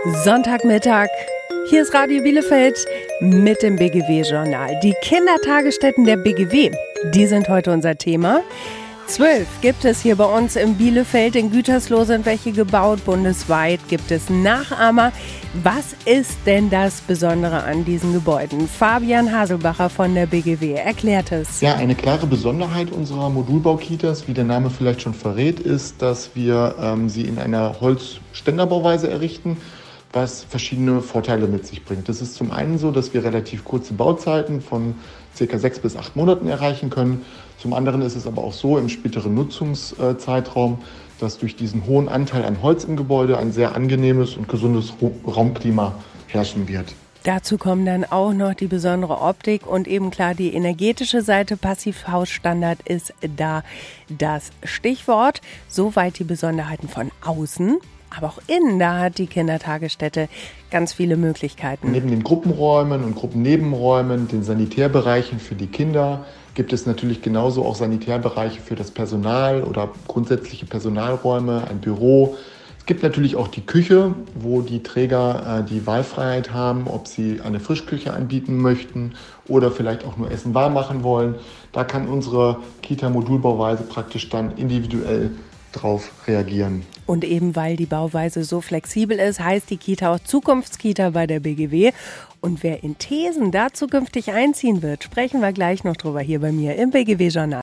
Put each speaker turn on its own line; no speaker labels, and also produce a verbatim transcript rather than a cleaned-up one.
Sonntagmittag. Hier ist Radio Bielefeld mit dem B G W-Journal. Die Kindertagesstätten der B G W, die sind heute unser Thema. Zwölf gibt es hier bei uns in Bielefeld. In Gütersloh sind welche gebaut. Bundesweit gibt es Nachahmer. Was ist denn das Besondere an diesen Gebäuden? Fabian Haselbacher von der B G W erklärt es.
Ja, eine klare Besonderheit unserer Modulbaukitas, wie der Name vielleicht schon verrät, ist, dass wir ähm, sie in einer Holzständerbauweise errichten, was verschiedene Vorteile mit sich bringt. Das ist zum einen so, dass wir relativ kurze Bauzeiten von ca. sechs bis acht Monaten erreichen können. Zum anderen ist es aber auch so im späteren Nutzungszeitraum, dass durch diesen hohen Anteil an Holz im Gebäude ein sehr angenehmes und gesundes Raumklima herrschen wird.
Dazu kommen dann auch noch die besondere Optik und eben klar die energetische Seite. Passivhausstandard ist da das Stichwort. Soweit die Besonderheiten von außen. Aber auch innen, da hat die Kindertagesstätte ganz viele Möglichkeiten.
Neben den Gruppenräumen und Gruppennebenräumen, den Sanitärbereichen für die Kinder, gibt es natürlich genauso auch Sanitärbereiche für das Personal oder grundsätzliche Personalräume, ein Büro. Es gibt natürlich auch die Küche, wo die Träger äh, die Wahlfreiheit haben, ob sie eine Frischküche anbieten möchten oder vielleicht auch nur Essen warm machen wollen. Da kann unsere Kita-Modulbauweise praktisch dann individuell drauf reagieren.
Und eben weil die Bauweise so flexibel ist, heißt die Kita auch Zukunftskita bei der B G W. Und wer in Thesen da zukünftig einziehen wird, sprechen wir gleich noch drüber hier bei mir im B G W-Journal.